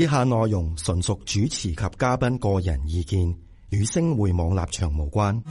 以下內容純屬主持及嘉賓個人意見，與星匯網立場無關。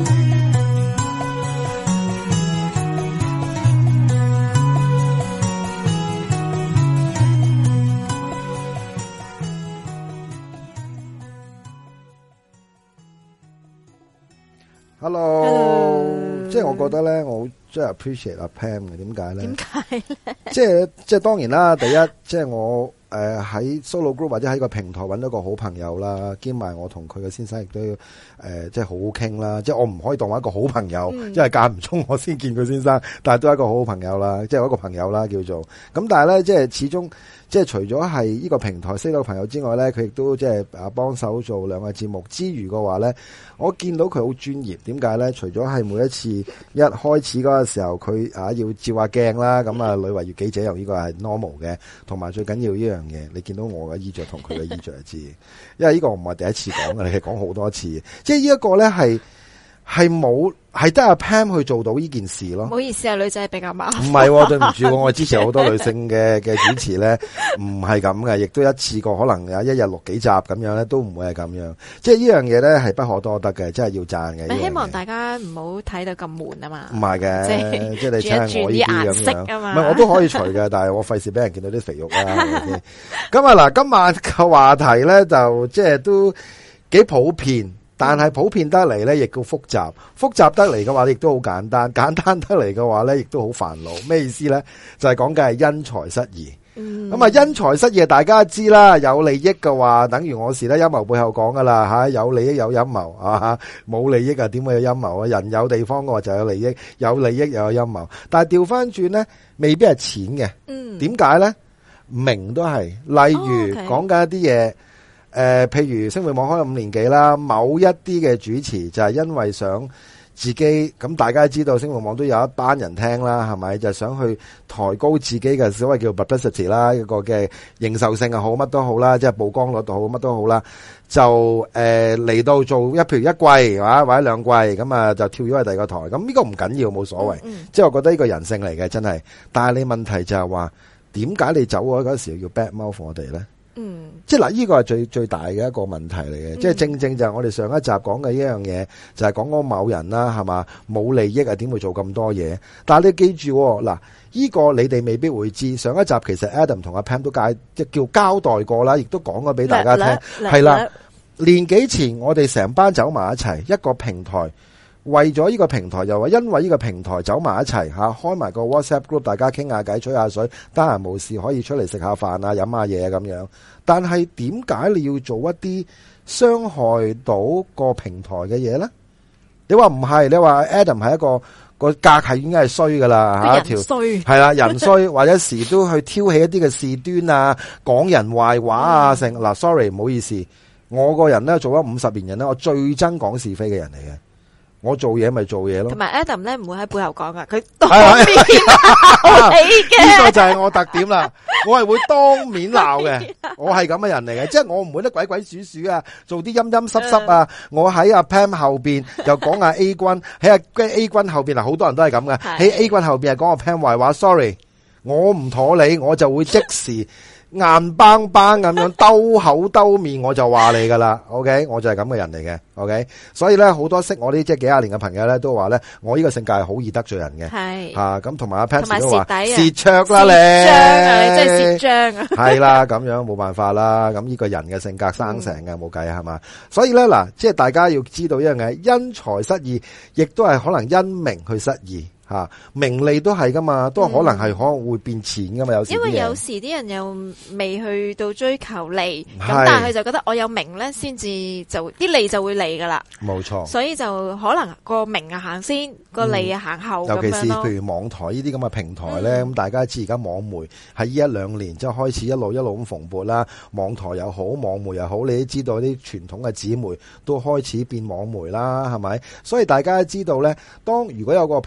Hello， 即係我覺得咧，我好即係 appreciate 阿 Pam 嘅，點解咧？ 點解咧？ 即係當然啦，第一即係我喺 Solo Group 或者喺個平台揾到個好朋友啦，兼埋我同佢嘅先生亦都即係好好傾啦。即係我唔可以當我一個好朋友，因為間唔中我先見佢先生，但係都係一個好好朋友啦，即係一個朋友啦叫做。咁但係咧，即係始終。即係除咗係呢個平台識到朋友之外咧，佢亦都即係幫手做兩個節目之餘嘅話咧，我見到佢好專業。點解咧？除咗係每一次一開始嗰個時候，佢要照下鏡啦，咁啊女圍閱記者又呢個係 normal 嘅，同埋最緊要呢樣嘢，你見到我嘅衣着同佢嘅衣着就知，因為呢個唔係第一次講嘅，你係講好多次。即係呢一個咧係得阿 Pam 去做到呢件事咯。 唔好意思啊，女仔比較麻煩。 唔係，對唔住，我之前好多女性嘅主持咧，唔係咁嘅，亦都一次過可能有一日錄幾集咁樣咧，都唔會係咁樣。即係呢樣嘢咧係不可多得嘅，真係要讚嘅。 你希望大家唔好睇到咁悶啊嘛。唔係嘅，即係你睇下我呢啲咁樣。 唔係我都可以除嘅，但係我費事俾人見到啲肥肉啦。咁啊嗱，今晚嘅話題咧就即係都幾普遍。但係普遍得嚟咧，亦都複雜。複雜得嚟嘅話，亦都好簡單。簡單得嚟嘅話咧，亦都好煩惱。咩意思咧？就係講嘅係因財失義。咁啊，因財失義，大家知啦。有利益嘅話，等於我時咧陰謀背後講噶啦吓。有利益有陰謀啊，冇利益啊，點會有陰謀啊？人有地方嘅話就有利益，有利益又有陰謀。但係調翻轉咧，未必係錢嘅。點解咧？名都係。例如講緊一啲嘢。譬如星匯網開咗5年幾啦，某一啲嘅主持就係因為想自己咁，大家知道星匯網都有一班人聽啦，係咪？就係想去抬高自己嘅所謂叫 publicity 啦，一個嘅認受性又好，乜都好啦，即係曝光率都好，乜都好啦，就嚟到做譬如一季或者2季咁啊，就跳咗去第二個台。咁呢個唔緊要，冇所謂。即係我覺得呢個人性嚟嘅，真係。但係你問題就係話，點解你走咗嗰時要 bad mouth 我哋咧？即係嗱，呢個係最大嘅一個問題嚟嘅，即係正正就係我哋上一集講嘅一樣嘢，就係講嗰某人啦，係嘛，冇利益啊，點會做咁多嘢？但係你記住嗱，呢個你哋未必會知。上一集其實 Adam 同阿 Pam 都即叫交代過啦，亦都講咗俾大家聽，係啦。年幾前我哋成班走埋一齊，一個平台。為咗呢個平台，又話因為呢個平台走埋一齊吓，開埋個 WhatsApp group， 大家傾下偈，吹下水，得閒無事可以出嚟食下飯啊，飲下嘢咁樣。但係點解你要做一啲傷害到個平台嘅嘢咧？你話唔係？你話 Adam 係一個格係已經係衰噶啦吓，條係啦，人衰或者時都去挑起一啲嘅事端啊，講人壞話啊，成嗱 sorry 唔好意思，我個人咧做咗50年人咧，我最憎講是非嘅人嚟嘅。我做嘢咪做嘢咯，同埋 Adam 咧唔會喺背後講噶，佢當面鬧你嘅。 呢個就係我特點啦，我係會當面鬧嘅，我係咁嘅人嚟嘅，即係我唔會得鬼鬼祟祟啊，做啲陰陰濕濕啊。我喺阿 Pam 後邊又講阿 A 君，喺阿 A 君後邊嗱，好多人都係咁嘅，喺 A 君後邊係講阿 Pam 壞話 ，sorry， 我唔妥你，我就會即時。硬邦邦咁樣兜口兜面我就話你噶啦 ，OK， 我就係咁嘅人嚟嘅 ，OK， 所以咧好多識我啲即係幾廿年嘅朋友咧都話咧，我呢個性格係好易得罪人嘅，係吓咁同埋阿 Patsy 都話蝕卓啦你， 真係蝕章啊， 係啦咁樣冇辦法啦，咁呢個人嘅性格生成嘅冇計係嘛，所以咧嗱，即係大家要知道一樣嘢，因財失義，亦都係可能因名去失義。吓名利都係噶嘛，都可能會變錢噶嘛，有時因為有時啲人又未去到追求利，咁但係佢就覺得我有名咧，先至就啲利就會嚟噶啦，冇錯，所以就可能個名啊行先，個利啊行後， 尤其是譬如網台呢啲咁嘅平台咧，咁大家知而家網媒喺呢1-2年即係開始一路咁蓬勃啦，網台又好，網媒又好，你都知道啲傳統嘅紙媒都開始變網媒啦，係咪？所以大家知道咧，如果有個平台。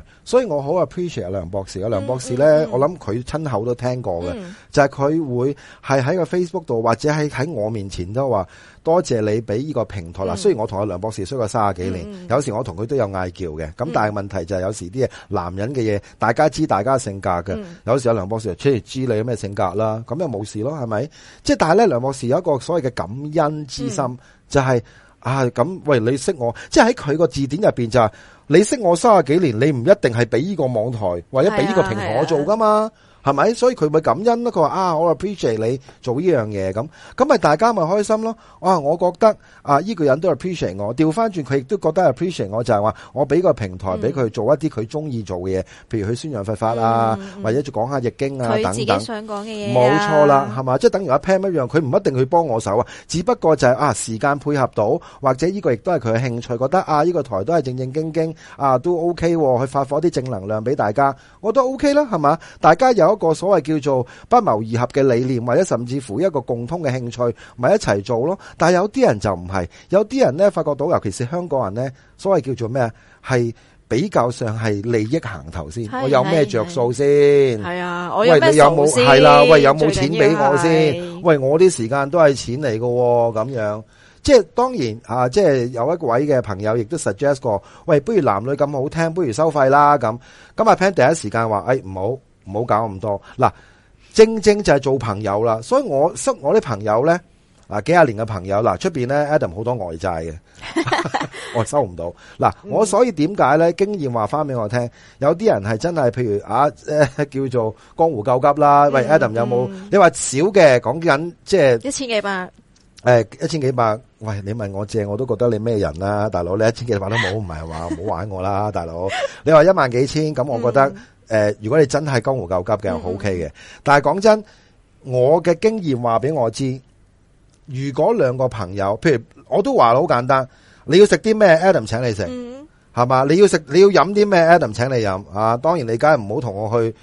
所以我好 appreciate 梁博士。梁博士咧，我諗佢親口都聽過嘅，就係佢會係喺個 Facebook 度或者喺我面前都話多謝你俾呢個平台啦。雖然我同阿梁博士識過30幾年，有時我同佢都有嗌交嘅，咁但係問題就係有時啲嘢男人嘅嘢，大家知大家性格嘅，有時阿梁博士就知你咩性格啦，咁又冇事咯，係咪？即係但係咧，梁博士有一個所謂嘅感恩之心，就係咁，喂，你識我，即係喺佢個字典入邊就係你識我30幾年，你唔一定係俾呢個網台或者俾呢個平台我做噶嘛。係咪？所以佢咪感恩咯。佢話我 appreciate 你做呢樣嘢，咁咪大家咪開心咯。我覺得呢個人都 appreciate 我，調翻轉佢亦都覺得 appreciate 我，就係話我俾個平台俾佢做一啲佢中意做嘅嘢，譬如去宣揚佛法啊，或者講下易經啊等等。佢自己想講嘅嘢。冇錯啦，係嘛？即係等於阿 Pam 一樣，佢唔一定去幫我手啊，只不過就係時間配合到，或者呢個亦都係佢嘅興趣，覺得呢個台都係正正經經都 OK，去發放啲正能量俾大家，我都 OK 啦，係嘛？大家有一個所謂叫做不謀而合嘅理念，或者甚至乎一個共通嘅興趣，咪一齊做咯。但係有啲人就唔係，有啲人咧發覺到，尤其是香港人咧，所謂叫做咩啊，係比較上係利益行頭先。我有咩着數先？係啊，我有咩數先？ 係啦，喂，有冇錢俾我先？喂，我啲時間都係錢嚟㗎喎，咁樣。即係當然即係有一位嘅朋友亦都 suggest 過，喂，不如男女咁好聽，不如收費啦咁。咁阿 Pan 第一時間話，唔好搞咁多。嗱，正正就係做朋友啦。所以我識我啲朋友咧，幾廿年嘅朋友，出邊咧 Adam 好多外債嘅，我收唔到。嗱，我所以點解咧？經驗話翻俾我聽，有啲人係真係，譬如叫做江湖救急啦。喂，Adam 有冇？你話少嘅，講緊即係 1000幾百。 1000幾百，喂，你問我借，我都覺得你咩人啦，大佬，你1000幾百都冇，唔係話唔好玩我啦，大佬。你話1萬幾千，咁我覺得，如果你真係江湖救急嘅，好 OK 嘅。但係講真，我嘅經驗話俾我知，如果兩個朋友，譬如我都話好簡單，你要食啲咩 ，Adam 請你食，係嘛？你要飲啲咩 ，Adam 請你飲啊。當然你梗係唔好同我去。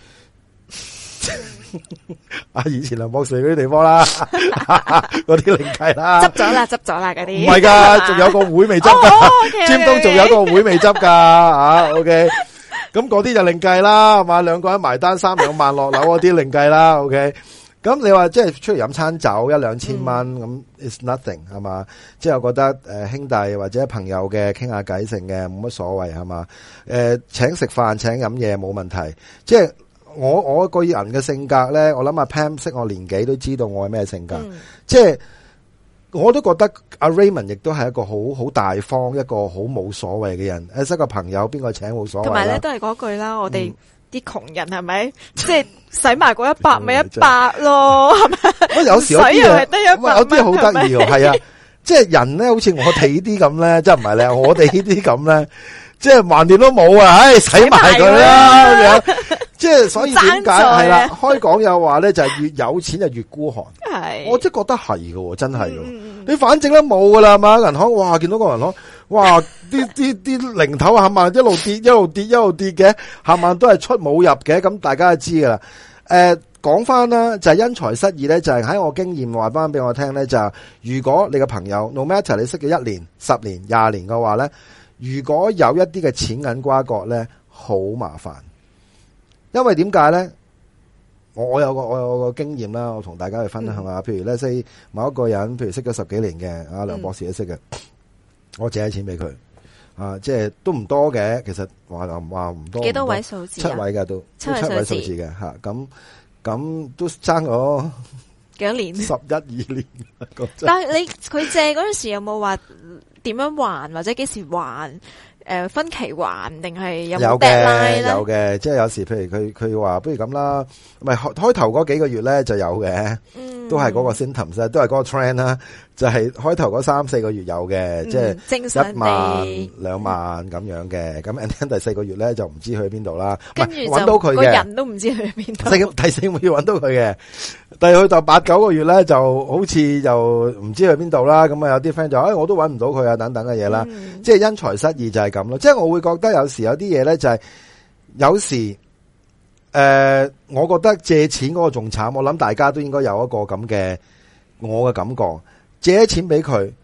以前梁博士嗰啲地方啦，嗰啲另計啦， 執咗啦嗰啲， 唔係噶，仲有個會未執噶，尖東仲有個會未執噶，OK，咁嗰啲就另計啦，係嘛，兩個人埋單3-2萬落樓嗰啲另計啦，OK，咁你話即係出嚟飲餐酒1-2千蚊，咁 it's nothing 係嘛，即係我覺得兄弟或者朋友嘅傾下偈性嘅冇乜所謂係嘛，請食飯請飲嘢冇問題，即係。我個人嘅性格咧，我諗阿 Pam 識我年紀都知道我係咩性格，即係我都覺得阿 Raymond 亦都係一個好大方，一個好冇所謂嘅人。識個朋友邊個請冇所謂。同埋咧都係嗰句啦，我哋啲窮人係咪？即係使埋嗰100咪100咯，係咪？ 有時有啲嘢，有啲好得意喎，係啊，即係人咧，好似我哋呢啲咁咧，即係唔係咧，我哋呢啲咁咧。即係橫掂都冇啊！使埋佢啦咁樣，即係所以點解係啦？開講有話咧，就係越有錢就越孤寒。係，我真係覺得係嘅，真係嘅。你反正都冇噶啦，係嘛？銀行哇，見到個銀行哇，啲零頭冚唪唥一路跌一路跌嘅，冚唪唥都係出冇入嘅。咁大家都知噶啦。講翻啦，就係因財失義咧，就係喺我經驗話翻俾我聽咧，就係如果你嘅朋友 no matter 你識咗1年、10年、20年嘅話咧。如果有一啲嘅錢銀瓜葛咧，好麻煩。因為點解咧？我有個經驗啦，我同大家去分享下。譬如咧，某一個人，譬如識咗10幾年嘅，阿梁博士都識嘅，我借咗錢俾佢，即係都唔多嘅。其實話唔多，幾多位數字 ？7位嘅都7位數字嘅吓。咁都爭咗幾多年 ？11-12年。 但係佢借嗰陣時有冇話？點樣還或者幾時還？分期還定係有冇 deadline 咧？ 有嘅，即係有時譬如佢話不如咁啦，唔係開頭嗰幾個月咧就有嘅，都係嗰個 symptoms， 都係嗰個 trend 啦，就係開頭嗰3-4個月有嘅，即係1萬2萬咁樣嘅，咁 and then 第4個月咧就唔知去邊度啦， 跟住揾到佢嘅， 個人都唔知去邊度。 第4個月揾到佢嘅，但係去到8-9個月咧就好似就唔知去邊度啦，咁啊有啲 friend 就我都揾唔到佢啊等等嘅嘢啦，即係因財失義就係咁咯，即係我會覺得有時有啲嘢咧就係有時我覺得借錢嗰個仲慘，我諗大家都應該有一個咁嘅我嘅感覺，借咗錢俾佢，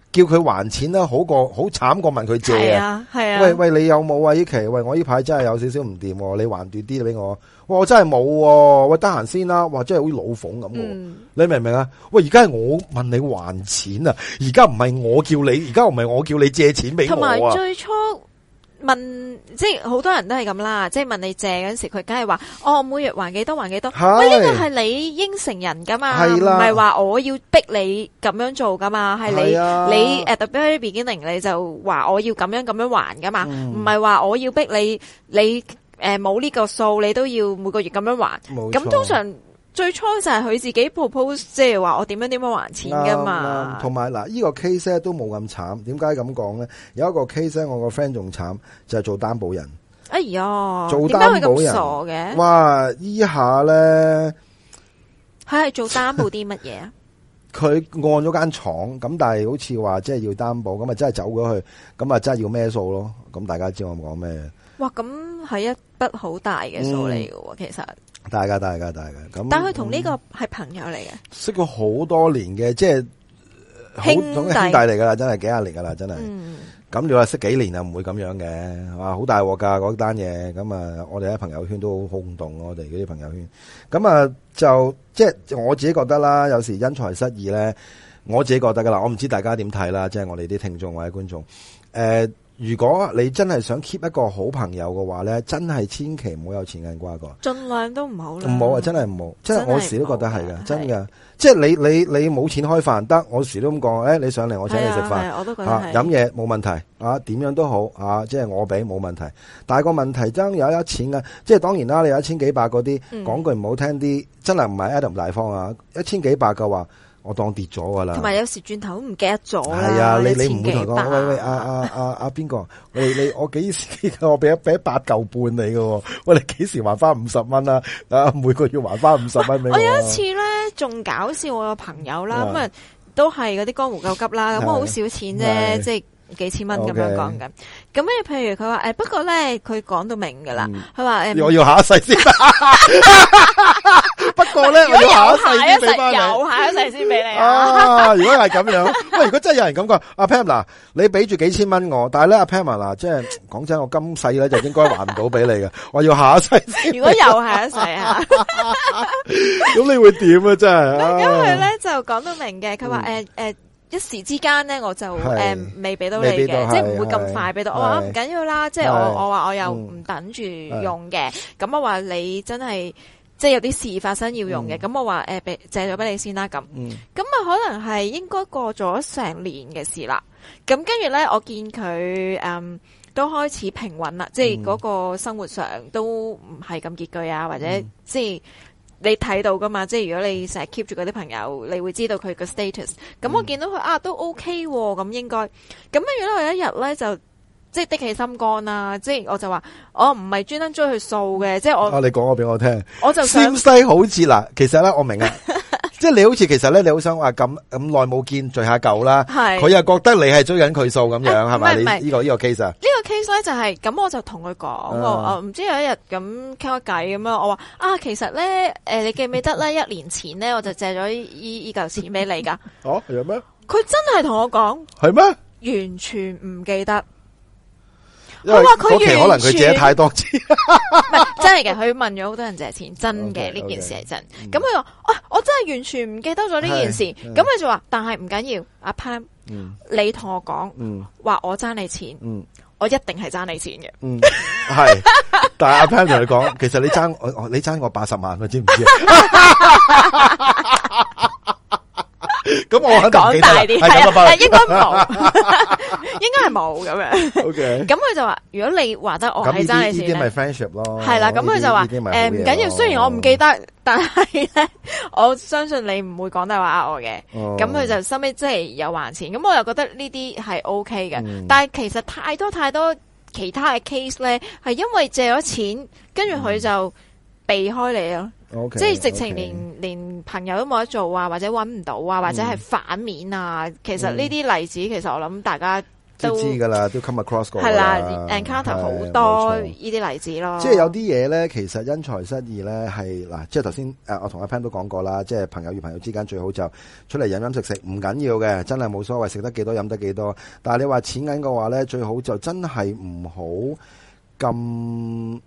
叫佢還錢啦，好慘過問佢借啊！ 係啊， 喂，你有冇啊？呢期喂，我呢排真係有少少唔掂，你還短啲俾我。我真係冇喎，喂，得閒先啦。哇，真係好似老馮咁喎。你明唔明啊？喂，而家係我問你還錢啊，而家唔係我叫你，而家唔係我叫你借錢俾我啊。 同埋最初問，即係好多人都係咁啦，即係問你借嗰陣時，佢梗係話，每月還幾多還幾多。喂，呢個係你應承人噶嘛，唔係話我要逼你咁樣做噶嘛，係你at the very beginning你就話我要咁樣還噶嘛，唔係話我要逼你冇呢個數，你都要每個月咁樣還。咁通常最初就係佢自己 propose， 即係話我點樣還錢噶嘛。同埋嗱，呢個 case 咧都冇咁慘。點解咁講咧？有一個 case 咧，我個 friend 仲慘，就係做擔保人。 哎呀， 做擔保人點解佢咁傻嘅？ 哇！依下咧， 佢係做擔保啲乜嘢啊？ 佢按咗間廠，咁但係好似話即係要擔保，咁啊真係走咗去，咁啊真係要孭數咯。咁大家知我講咩？哇！ 咁係一筆好大嘅數嚟嘅喎，其實。大家咁。 但係佢同呢個係朋友嚟嘅， 識咗好多年嘅，即係兄弟嚟噶啦，真係幾廿年噶啦，真係。咁你話識幾年啊？唔會咁樣嘅，哇！好大鑊噶嗰單嘢，咁啊，我哋喺朋友圈都好轟動，我哋嗰啲朋友圈。咁啊，就即係我自己覺得啦，有時因財失義咧，我自己覺得噶啦，我唔知大家點睇啦，即係我哋啲聽眾或者觀眾，如果你真係想 keep 一個好朋友嘅話咧，真係千祈唔好有錢銀瓜葛， 盡量都唔好啦。唔好啊，真係唔好，即係我時都覺得係噶，真噶。即係你冇錢開飯得，我時都咁講，你上嚟我請你食飯， 我都覺得係飲嘢冇問題啊，點樣都好啊，即係我俾冇問題。但係個問題真有一錢嘅，即係當然啦，你有1000幾百嗰啲，講句唔好聽啲，真係唔係 Adam 大方啊，1000幾百嘅話。我當跌咗噶啦， 同埋有時轉頭都唔記得咗啦。 係啊，你唔會同我講，喂阿邊個？你我幾時我俾8嚿半你噶？喂，你幾時還翻50蚊啊？啊，每個月還翻50蚊俾我。 我有一次咧，仲搞笑，我有朋友啦，咁啊都係嗰啲江湖救急啦，咁好少錢啫，即係幾千蚊咁樣講緊。咁咧，譬如佢話不過咧，佢講到明噶啦，佢話我要下一世先。不過咧，我要下一世先俾翻你， 下一世先俾你啊！ 如果係咁樣，喂，如果真係有人咁講，阿 Pam 嗱，你俾住幾千蚊我，但係咧，阿 Pam 嗱，即係講真，我今世咧就應該還唔到俾你嘅，我要下一世先。 如果有下一世啊， 咁你會點啊？真係， 咁佢咧就講到明嘅，佢話一時之間咧，我就未俾到你嘅，即係唔會咁快俾到。我話唔緊要啦，即係我話我又唔等住用嘅，咁我話你真係。即係有啲事發生要用嘅，咁我話借咗俾你先啦，咁可能係應該過咗成年嘅事啦。咁跟住咧，我見佢都開始平穩啦，即係嗰個生活上都唔係咁拮據啊，或者即係你睇到噶嘛。即係如果你成日 keep 住嗰啲朋友，你會知道佢個 status。咁我見到佢都 OK 喎，咁應該。咁跟住咧，我有一日咧就。即係的起心肝啦，即係我就話我唔係專登追佢數嘅，即係我。你講我俾我聽，我就想。陝西好似嗱，其實咧我明啊，即係你好似其實咧你好想話咁耐冇見聚下舊啦，係佢又覺得你係追緊佢數咁樣係咪？你呢個 case 啊？呢個 case 咧就係咁，我就同佢講，我唔知有一日咁傾下偈咁樣，我話其實咧你記唔記得咧1年前咧我就借咗依嚿錢俾你噶？哦，係咩？佢真係同我講係咩？完全唔記得。我話佢可能佢借得太多錢，唔係真係嘅。佢問咗好多人借錢，真嘅呢件事係真。咁佢話我真係完全唔記得咗呢件事。咁佢就話，但係唔緊要，阿 Pam，你同我講，話我爭你錢，我一定係爭你錢嘅。係，但係阿 Pam 同你講，其實你爭我80萬，知唔知啊？咁我肯定講大啲，係應該冇，應該係冇咁樣。OK，咁佢就話：如果你話得我係爭你錢咧，呢啲咪 friendship 咯。係啦，咁佢就話：唔緊要，雖然我唔記得，但係咧，我相信你唔會講大話呃我嘅。咁佢就收尾即係有還錢。咁我又覺得呢啲係 OK 嘅。但係其實太多其他嘅 case 咧，係因為借咗錢，跟住佢就避開你咯。即係直情連朋友都冇得做啊，或者搵唔到啊，或者係反面啊。其實呢啲例子，其實我諗大家都知噶啦，都 come across 過係啦 ，encounter 好多呢啲例子咯。 即係有啲嘢咧，其實因材失意咧係嗱，即係頭先我同阿 Pan 都講過啦，即係朋友與朋友之間最好就出嚟飲飲食食，唔緊要嘅，真係冇所謂，食得幾多飲得幾多。但係你話錢銀嘅話咧，最好就真係唔好咁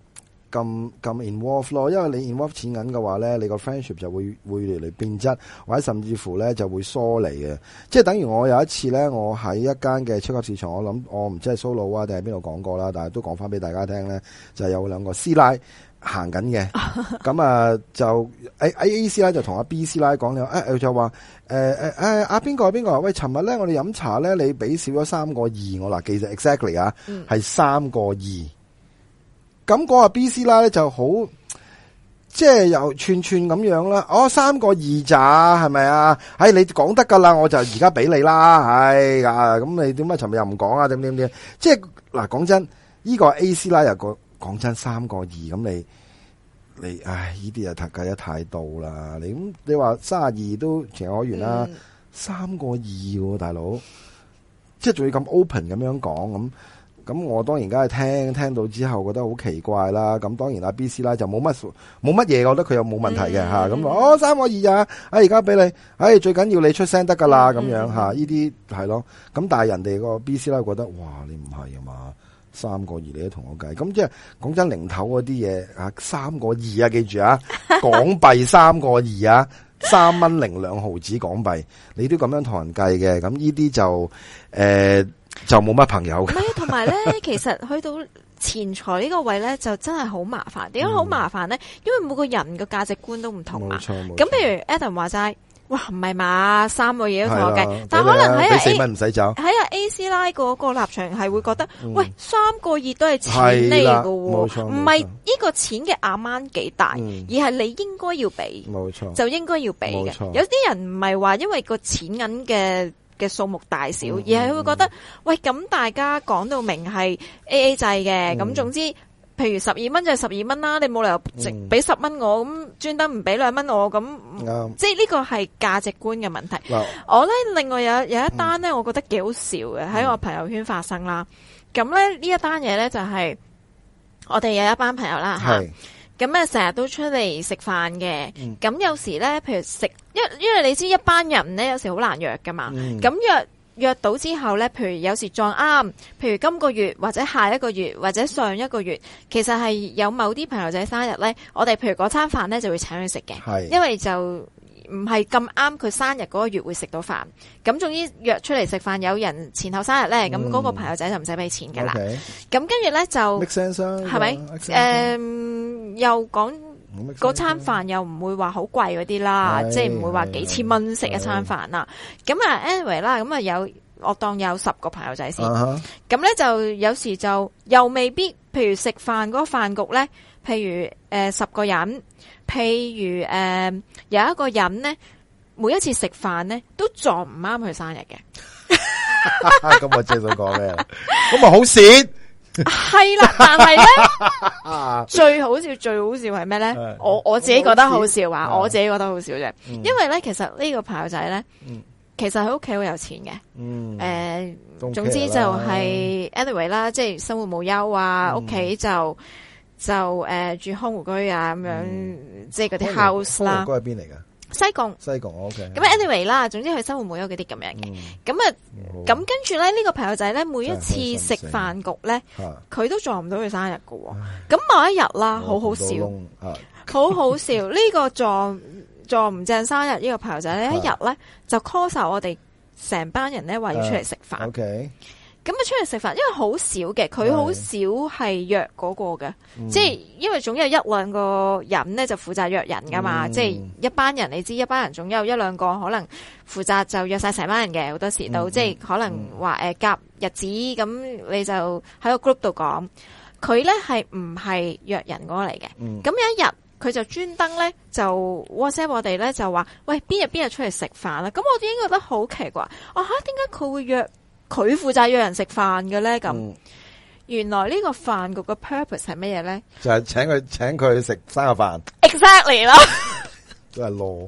involve 咯，因為你 involve 錢銀嘅話咧，你個 friendship 就會嚟嚟變質，或者甚至乎咧就會疏離嘅。即係等於我有一次咧，我喺一間嘅超級市場，我唔知係 Solo 啊定係邊度講過啦，但係都講翻俾大家聽咧，就係有兩個師奶行緊嘅，咁啊就 A 師奶就同阿 B 師奶講咗，就話阿邊個喂，尋日咧我哋飲茶咧，你俾少咗3個2我啦，其實 exactly 啊，係3個2。咁嗰個 B 師奶咧就好，即係又串咁樣啦。3個2咋，係咪啊？你講得噶啦，我就而家俾你啦。咁你點解尋日又唔講啊？點？即係嗱，講真，呢個 A 師奶又講真3個2，咁你呢啲又計得太到啦。你話32都情有可原啦，3個2喎，大佬，即係仲要咁 open 咁樣講咁我當然梗係聽到之後覺得好奇怪啦。咁當然阿 B 師奶就冇乜嘢，我覺得佢又冇問題嘅吓。咁3個2啊，而家俾你，最緊要你出聲得噶啦，咁樣吓，呢啲係咯。咁但係人哋個 B 師奶覺得，哇，你唔係啊嘛，3個2你都同我計。咁即係講真，零頭嗰啲嘢3個2啊，記住啊，港幣3個2啊，3蚊02毫子港幣，你都咁樣同人計嘅。咁呢啲就冇乜朋友嘅。唔係， 同埋咧，其實去到錢財呢個位咧，就真係好麻煩。點解好麻煩咧？因為每個人嘅價值觀都唔同嘛。咁譬如 Adam 話齋，哇，唔係嘛，3個2都同我計，但可能喺俾4蚊唔使走。 喺A 師奶嗰個立場係會覺得，喂，3個2都係錢嚟㗎喎，唔係呢個錢嘅amount幾大，而係你應該要俾，冇錯，就應該要俾嘅。有啲人唔係話因為個錢銀嘅數目大小，而係佢會覺得，喂，咁大家講到明係 AA 制嘅，咁總之，譬如12蚊就係12蚊啦，你冇理由直俾10蚊我，咁專登唔俾2蚊我，咁即係呢個係價值觀嘅問題。我咧另外有一單咧，我覺得幾好笑嘅，喺我朋友圈發生啦。咁咧呢一單嘢咧就係我哋有一班朋友啦吓。咁成日都出嚟食飯嘅，咁有時咧，譬如食，因為你知一班人咧，有時好難約噶嘛。咁約到之後咧，譬如有時撞啱，譬如今個月或者下一個月或者上一個月，其實係有某啲朋友仔生日咧，我哋譬如嗰餐飯咧就會請佢食嘅，因為就唔係咁啱佢生日嗰個月會食到飯。咁總之約出嚟食飯，有人前後生日咧，咁嗰個朋友仔就唔使俾錢噶啦。咁跟住咧就 make sense 係咪？又講嗰餐飯又唔會話好貴嗰啲啦，即係唔會話幾千蚊食一餐飯啦。咁anyway 啦，咁我當有10個朋友仔先。咁咧就有時就又未必，譬如食飯嗰個飯局咧，譬如10個人，譬如有一個人咧，每一次食飯咧都撞唔啱佢生日嘅。 咁我正想講咩？咁咪好蝕。 係啦，但係咧最好笑係咩咧？我自己覺得好笑啊！我自己覺得好笑啫，因為咧其實呢個朋友仔咧，其實佢屋企好有錢嘅。總之就係 anyway 啦，即係生活無憂啊，屋企就住康湖居啊咁樣，即係嗰啲 house 啦。 康湖居係邊嚟噶？西貢 OK。 咁 anyway 啦，總之佢生活無憂嗰啲咁樣嘅。咁跟住咧，呢個朋友仔咧，每一次食飯局咧，佢都撞唔到佢生日噶。咁某一日啦，好好笑，好好笑。呢個撞唔正生日呢個朋友仔咧，一日咧就 call 晒我哋成班人咧，話要出嚟食飯。OK。咁出嚟食飯，因為好少嘅，佢好少係約嗰個嘅，即係因為總有1-2個人咧就負責約人噶嘛，即係一班人，你知一班人總有1-2個可能負責就約晒成班人嘅，好多時都即係可能話夾日子，咁你就喺個 group 度講，佢咧係唔係約人嗰個嚟嘅，咁有一日佢就專登咧就 WhatsApp 我哋咧就話，喂，邊日出嚟食飯啦？咁我已經覺得好奇怪，點解佢會約？佢負責約人食飯嘅咧，咁原來呢個飯局嘅 purpose 係乜嘢咧？ 就係請佢食生日飯。 Exactly 啦， 都係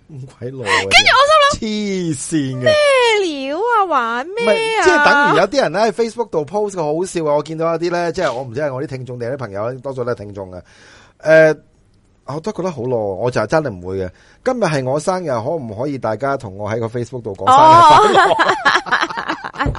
咁鬼耐，跟住我心諗黐線嘅咩料啊，玩咩啊？ 即係等於有啲人咧喺 Facebook 度 post 個好笑啊！我見到一啲咧，即係我唔知係我啲聽眾定係啲朋友咧，多數都係聽眾嘅。我都覺得好耐，我就係真係唔會嘅。今日係我生日，可唔可以大家同我喺個 Facebook 度講生日快樂？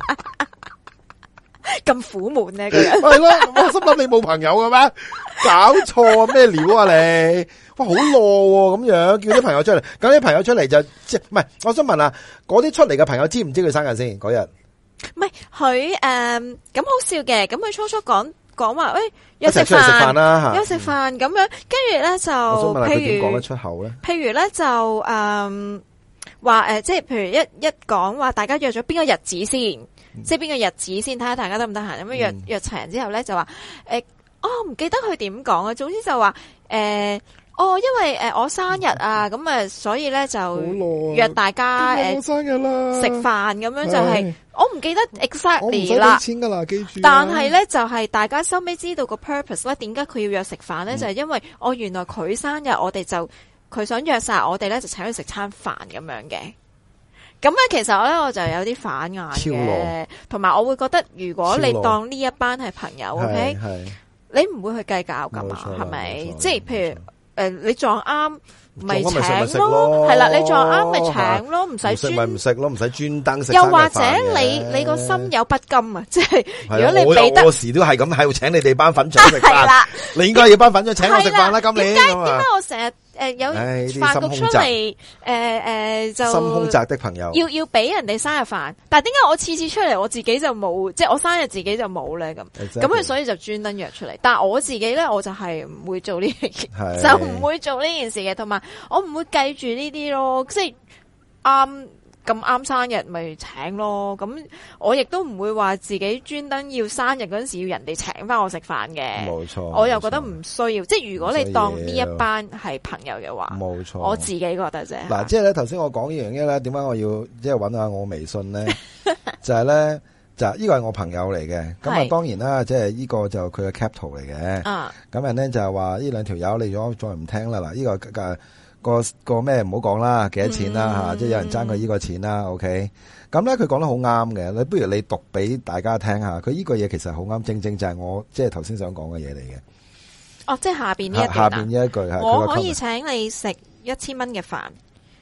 咁苦悶呢個人係咯，我心諗你冇朋友嘅咩？搞錯啊！咩料啊你？哇，好耐喎，咁樣叫啲朋友出嚟，咁啲朋友出嚟就即係唔係？我想問啊，嗰啲出嚟嘅朋友知唔知佢生日先嗰日？ 唔係佢咁好笑嘅，咁佢初初講話，約食飯啦， 約食飯咁樣，跟住咧就， 我想問下佢點講得譬出口咧？ 如咧就話即係譬如一講話，大家約咗邊個日子先，即係邊個日子先，睇下大家得唔得閒咁樣約齊人之後咧就話唔記得佢點講啊，總之就話因為我生日啊，咁所以咧就約大家我生日啦， 食飯咁樣就係，我唔記得 exactly 啦， 錢噶啦，記住。 但係咧就係大家收尾知道個 purpose 咧，點解佢要約食飯咧？就係因為原來佢生日，我哋就佢想約晒我哋咧，就請佢食餐飯咁樣嘅。咁咧其實咧我就有啲反眼嘅，同埋我會覺得如果你當呢一班係朋友 ，OK， 你唔會去計較噶嘛，係咪？即係譬如。你撞啱咪請咯，係啦，你撞啱咪請咯，唔使專咪唔食咯，唔使專登食。 又或者你個心有不甘啊，即係如果你俾得， 我時都係咁喺度請你哋班粉腸食飯，你應該要班粉腸請我食飯啦。今年點解我成日有飯局出嚟就心胸窄的朋友要俾人哋生日飯，但係點解我次次出嚟我自己就冇，即係我生日自己就冇咧咁？咁佢所以就專登約出嚟，但係我自己咧我就係唔會做呢件事，就唔會做呢件事嘅，同埋我唔會計住呢啲咯，即係咁啱生日咪請咯，咁我亦都唔會話自己專登要生日嗰陣時要人哋請翻我食飯嘅， 冇錯。 我又覺得唔需要，即係如果你當呢一班係朋友嘅話， 冇錯。 我自己覺得啫。 嗱，即係咧頭先我講呢樣嘢咧，點解我要即係揾下我微信咧？就係咧，就呢個係我朋友嚟嘅，咁啊當然啦，即係呢個就佢嘅 cap 圖嚟嘅。咁人咧就係話呢兩條友你如果再唔聽啦，嗱呢個咩唔好講啦，幾多錢啦吓，即係有人爭佢呢個錢啦 ，OK。咁咧佢講得好啱嘅，你不如你讀俾大家聽下，佢呢個嘢其實好啱，正正就係我即係頭先想講嘅嘢嚟嘅。 即係下邊呢一段下邊呢一句係， 我可以請你食1000蚊嘅飯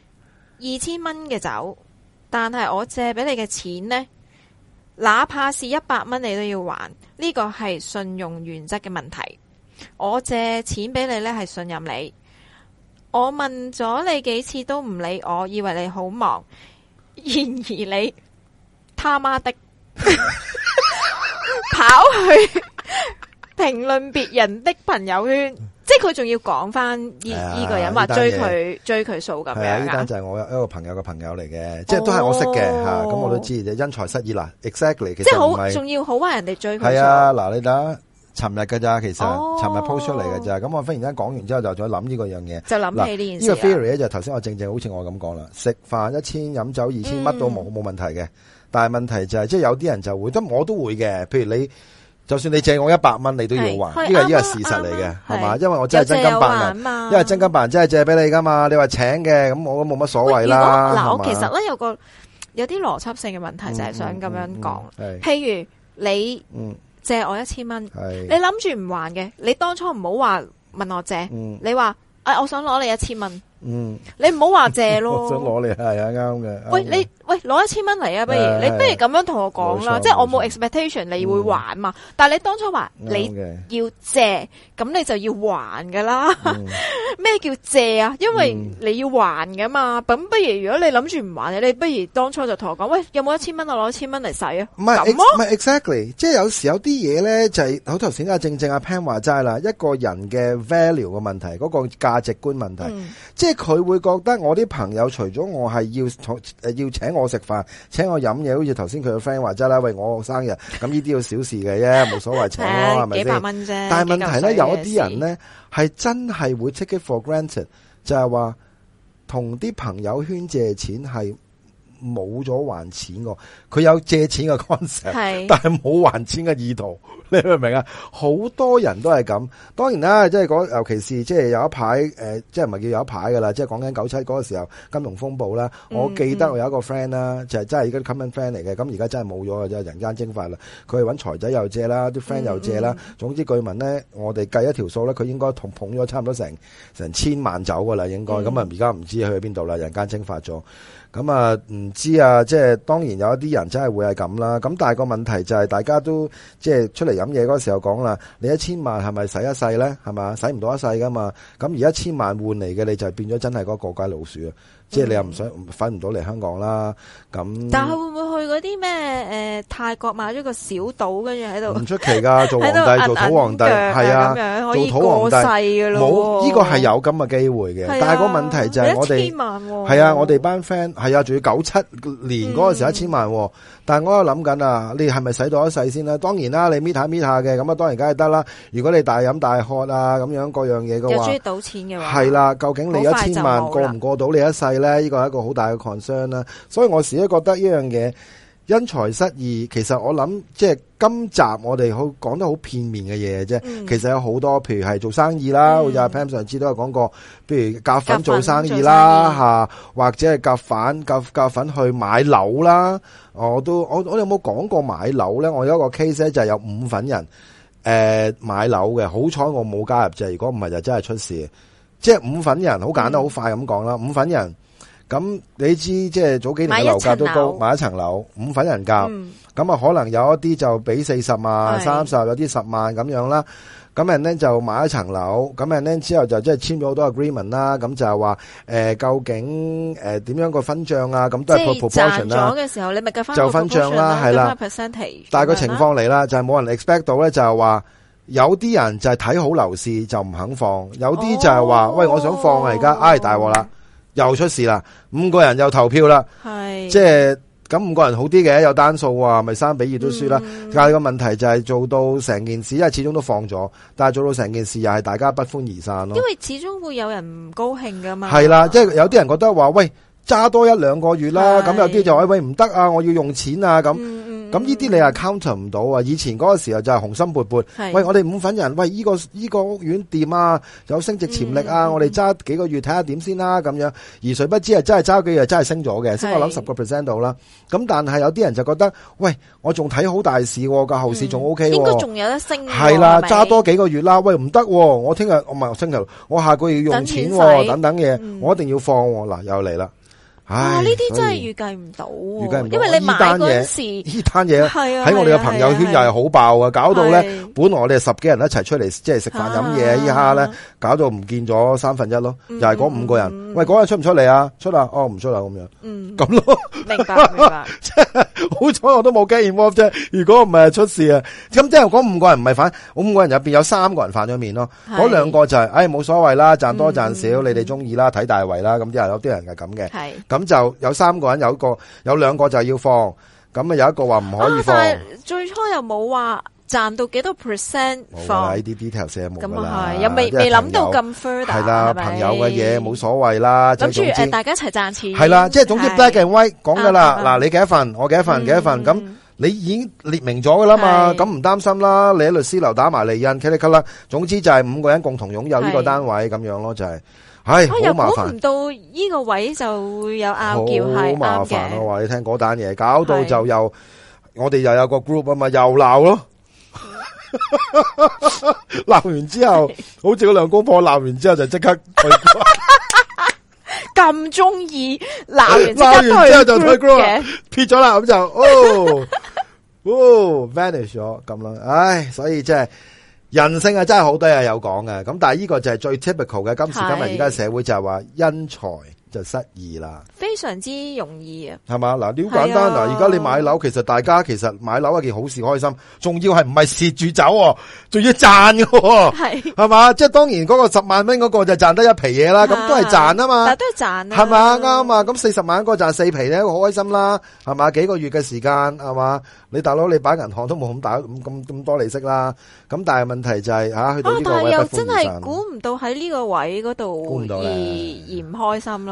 ，2000蚊嘅酒，但係我借俾你嘅錢呢，哪怕是100蚊你都要還，呢個係信用原則嘅問題。我借錢俾你呢係信任你。我問咗你幾次都唔理我，以為你好忙，然而你他媽的跑去評論別人的朋友圈，即係佢仲要講翻呢個人話追佢數咁樣。 呢單就係我一個朋友嘅朋友嚟嘅，即係都係我識嘅吓，咁我都知啫。因財失義啦 ，exactly， 其實即係好，仲要好話人哋追佢數。 係啊，嗱你睇。尋日㗎咋，其實尋日 post 出嚟㗎咋，咁我忽然間講完之後就再諗呢個樣嘢， 就諗起呢件事。 呢個 theory 咧就頭先我正好似我咁講啦，食飯1000，飲酒2000，乜都冇問題嘅。但係問題就係，即係有啲人就會，我都會嘅。譬如你，就算你借我100蚊，你都要還，呢個係事實嚟嘅，係嘛？因為我真係真金白銀，因為真金白銀真係借俾你噶嘛。你話請嘅，咁我都冇乜所謂啦。 嗱，我其實咧有啲邏輯性嘅問題，就係想咁樣講。譬如你借我1000蚊，你諗住唔還嘅，你當初唔好話問我借，你話我想攞你1000蚊，你唔好話借咯。 我想攞你係啊，啱嘅。 喂，攞1000蚊嚟啊，不如你不如咁樣同我講啦，即係我冇 expectation 你會還嘛，但係你當初話你要借，咁你就要還噶啦。咩叫借啊？因為你要還噶嘛，咁不如如果你諗住唔還嘅，你不如當初就同我講，喂，有冇1000蚊我攞1000蚊嚟使啊？ 唔係 exactly， 即係有時有啲嘢咧就係好頭先正阿 Pan 話齋啦，一個人嘅 value 嘅問題，嗰個價值觀問題，即係佢會覺得我啲朋友除咗我係要請我食飯，請我飲嘢，好似頭先佢個 friend 話齋啦，喂，我生日，咁呢啲要小事嘅啫，冇所謂請咯，係咪先？ 幾百蚊啫。 但係問題咧，有一啲人咧係真係會 take it for granted，就係話同啲朋友圈借錢係冇咗還錢喎，佢有借錢嘅 concept， 但係冇還錢嘅意圖，你明唔明啊？好多人都係咁，當然啦，即係尤其是即係有一排即係唔係叫有一排噶啦，即係講緊97嗰個時候金融風暴啦。我記得我有一個 friend 啦，就係真係而家 common friend 嚟嘅，咁而家真係冇咗嘅啫，人間蒸發啦。佢係揾財仔又借啦，啲 friend 又借啦，總之據聞咧，我哋計一條數咧，佢應該捧咗差唔多成千萬走噶啦，應該咁啊，而家唔知去邊度啦，人間蒸發咗。咁啊，唔知啊，即係當然有一啲人真係會係咁啦。咁但係個問題就係大家都即係出嚟飲嘢嗰個時候講啦，你1000萬係咪使一世咧？係嘛，使唔到一世噶嘛。咁而1000萬換嚟嘅，你就變咗真係嗰個過街老鼠啊！即係你又唔想返唔到嚟香港啦。咁但係會唔會去嗰啲咩泰國買咗個小島，跟住喺度？唔出奇噶，做皇帝做土皇帝係啊，做土皇帝冇呢個係有咁嘅機會嘅。但係個問題就係我哋係啊，我哋班 friend 係啊，仲要97年嗰個時1000萬。但係我喺度諗緊啊，你係咪使到一世先啦？當然啦，你搣下嘅，咁啊當然梗係得啦。如果你大飲大喝啊咁樣各樣嘢嘅話， 又中意賭錢嘅話， 係啦，究竟你1000萬過唔過到你一世咧？呢個係一個好大嘅 concern 啦。所以我時都覺得呢樣嘢因財失義，其實我諗即係今集我哋好講得好片面嘅嘢啫。其實有好多，譬如係做生意啦，好似阿 Pam 上次都有講過，譬如夾粉做生意啦吓，或者係夾粉去買樓啦。我有冇講過買樓咧？我有一個 case 咧，就係有5粉人買樓嘅，好彩我冇加入啫。如果唔係就真係出事。即係5粉人，好簡單好快咁講啦。5粉人。咁你知即係早幾年嘅樓價都高，買一層樓5粉人夾，咁啊可能有一啲就俾40萬、30，有啲10萬咁樣啦。咁人咧就買一層樓，咁人咧之後就即係簽咗好多 agreement 啦。咁就係話究竟點樣個分賬啊？咁都係 proportion 啦。賺咗嘅時候你咪計翻就分賬啦，係啦。但係個情況嚟啦，就係冇人 expect 到咧，就係話有啲人就係睇好樓市就唔肯放，有啲就係話喂，我想放啊，而家大鑊啦。又出事啦，5個人又投票啦，即係咁5個人好啲嘅，有單數啊，咪3-2都輸啦。但係個問題就係做到成件事，因為始終都放咗，但係做到成件事又係大家不歡而散咯。 因為始終會有人唔高興噶嘛。 係啦，即係有啲人覺得話喂，揸多1-2個月啦，咁有啲就話喂唔得啊，我要用錢啊咁。咁呢啲你係 counter 唔到啊！以前嗰個時候就係雄心勃勃，喂我哋5粉人，喂呢個屋苑掂啊，有升值潛力啊，我哋揸幾個月睇下點先啦咁樣。而誰不知係真係揸幾日真係升咗嘅，升我諗10% 到啦。咁但係有啲人就覺得，喂我仲睇好大市個後市仲 OK， 應該仲有得升。 係啦，揸多幾個月啦，喂唔得，我聽日我唔係星期六，我下個月要用錢等等嘢，我一定要放嗱，又嚟啦。 呢啲真係預計唔到，因為你買嗰陣時呢單嘢喺我哋嘅朋友圈又係好爆啊，搞到咧本來我哋10幾人一齊出嚟即係食飯飲嘢，依下咧搞到唔見咗1/3咯，又係嗰5個人。喂，嗰日出唔出嚟啊？出啊，哦唔出啦咁樣，咁咯。 明白。 即係好彩我都冇 get involved 啫。如果唔係出事啊，咁即係嗰5個人唔係反，5個人入邊有3個人反咗面咯。嗰2個就係，冇所謂啦，賺多賺少，你哋中意啦，睇大圍啦。咁有啲人係咁嘅。咁就有3個人，有2個就係要放，咁啊有一個話唔可以放。 但係最初又冇話賺到幾多 percent 放。 呢啲 details 冇㗎啦。 咁又未諗到咁 further。係啦，朋友嘅嘢冇所謂啦。 諗住大家一齊賺錢。 係啦，即係總之 black and white 講㗎啦。嗱，你幾多份，我幾多份，幾多份，咁你已經列明咗㗎啦嘛。咁唔擔心啦，你喺律師樓打埋厘印 ，click 啦。總之就係5個人共同擁有呢個單位咁樣咯，就係。好麻煩， 估唔到呢個位就會有拗撬，係好麻煩啊！話你聽嗰單嘢，搞到就又我哋又有個 group 啊嘛，又鬧咯。鬧完之後，好似嗰兩公婆鬧完之後就即刻咁中意鬧完之後就退 group 嘅，撇咗啦，咁就vanish 咗咁啦。唉，所以即係。人性啊，真係好多嘢有講嘅，咁但係呢個就係最 typical 嘅。今時今日而家社會就係話因財就失義啦， 非常之容易啊， 係嘛？嗱，好簡單嗱，而家你買樓，其實大家買樓係件好事，開心，仲要係唔係蝕住走，仲要賺嘅，係嘛？即係當然嗰個10萬蚊嗰個就賺得一皮嘢啦，咁都係賺啊嘛， 但都係賺， 係嘛？啱啊，咁40萬嗰個賺4皮咧，好開心啦，係嘛？幾個月嘅時間，係嘛？你大佬你擺銀行都冇咁多利息啦，咁但係問題就係去到呢個位不歡而散， 但係又真係估唔到喺呢個位嗰度而唔開心咯。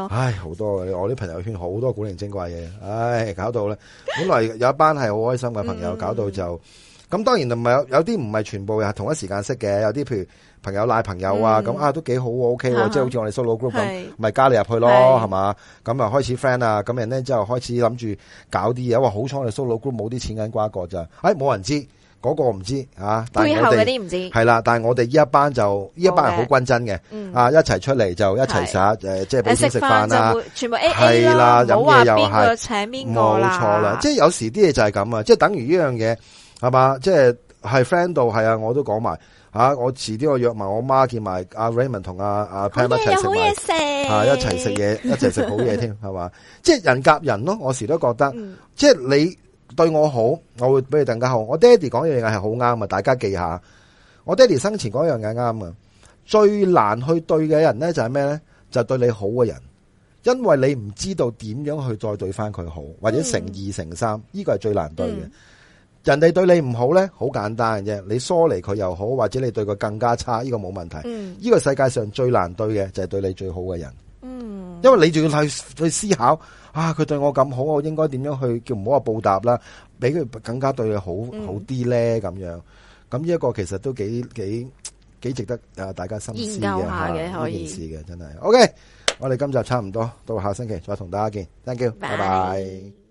咯。 唉，好多嘅，我啲朋友圈好多古靈精怪嘢，唉，搞到咧，本來有一班係好開心嘅朋友，搞到就咁。當然唔係有啲唔係全部係同一時間識嘅，有啲譬如朋友拉朋友啊，咁都幾好，OK 喎，即係好似我哋 solo group 咁，咪加你入去咯，係嘛？咁啊開始 friend 啊，咁然咧之後開始諗住搞啲嘢，哇！好彩我哋 solo group 冇啲錢銀瓜葛咋，冇人知，嗰個唔知啊，但係我哋背後嗰啲唔知，係啦，但係我哋呢一班係好均真嘅，一齊出嚟就一齊即係俾錢食飯啦， 全部 AA 啦，冇話邊個請邊個啦，冇錯啦， 即係有時啲嘢就係咁啊，即係等於呢樣嘢係嘛，即係 friend 度係啊，我都講埋。我遲啲我約埋我媽見埋阿 Raymond 同阿 Pam 一齊食埋，一齊食嘢，一齊食好嘢添，係嘛？即係人夾人咯，我時都覺得，即係你對我好，我會俾你更加好。我爹哋講樣嘢係好啱啊，大家記下。我爹哋生前講樣嘢啱啊，最難去對嘅人咧就係咩咧？就係對你好嘅人，因為你唔知道點樣去再對翻佢好，或者乘二乘三，呢個係最難對嘅。人哋對你唔好咧，好簡單嘅啫。你疏離佢又好，或者你對佢更加差，呢個冇問題。呢個世界上最難對嘅就係對你最好嘅人。因為你仲要去思考佢對我咁好，我應該點樣去叫唔好話報答啦，俾佢更加對佢好啲咧咁樣。咁呢一個其實都幾值得大家深思嘅呢件事嘅，真係。OK，我哋今集差唔多，到下星期再同大家見。Thank you，拜拜。